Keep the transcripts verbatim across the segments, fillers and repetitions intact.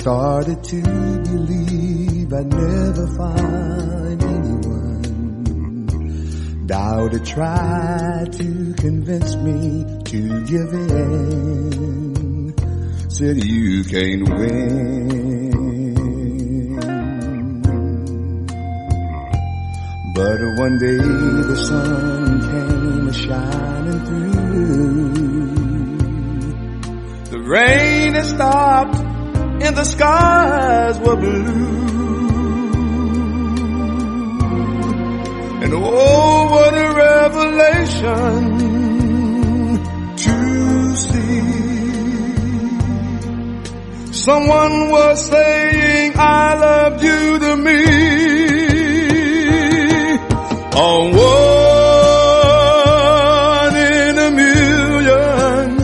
started to believe I'd never find anyone. Doubted, tried to convince me to give in. Said you can't win. But one day the sun came a-shining through. The rain had stopped and the skies were blue. And oh, what a revelation to see. Someone was saying, I loved you to me. A one in a million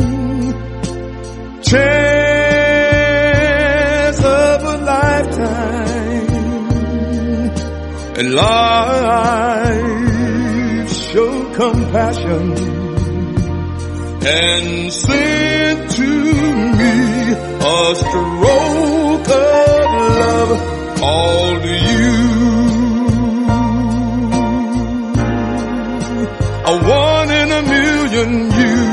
chance of a lifetime, and life showed compassion and sent to me a stroke of love called you. A one in a million you.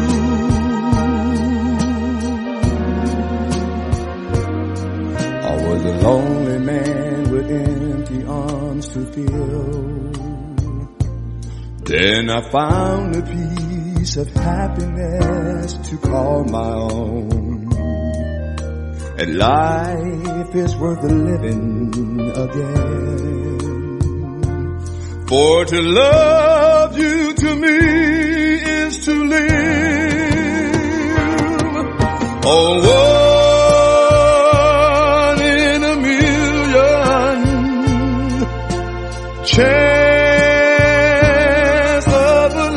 I was a lonely man with empty arms to fill. Then I found a piece of happiness to call my own. And life is worth the living again. For to love you to me is to live. Oh, one in a million chance of a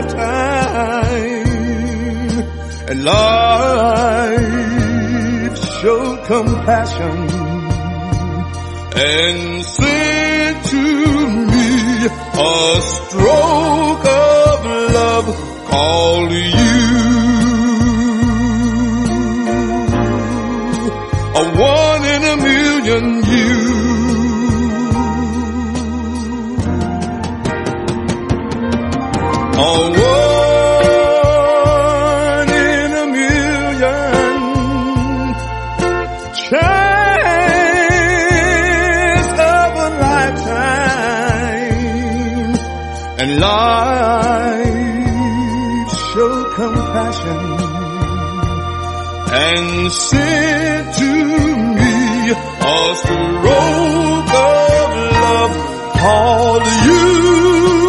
lifetime, and life showed compassion and sent to me a stroke of love called you. A one in a million you. A one in a million chance of a lifetime, and life showed compassion and sent to me a stroke of love called you.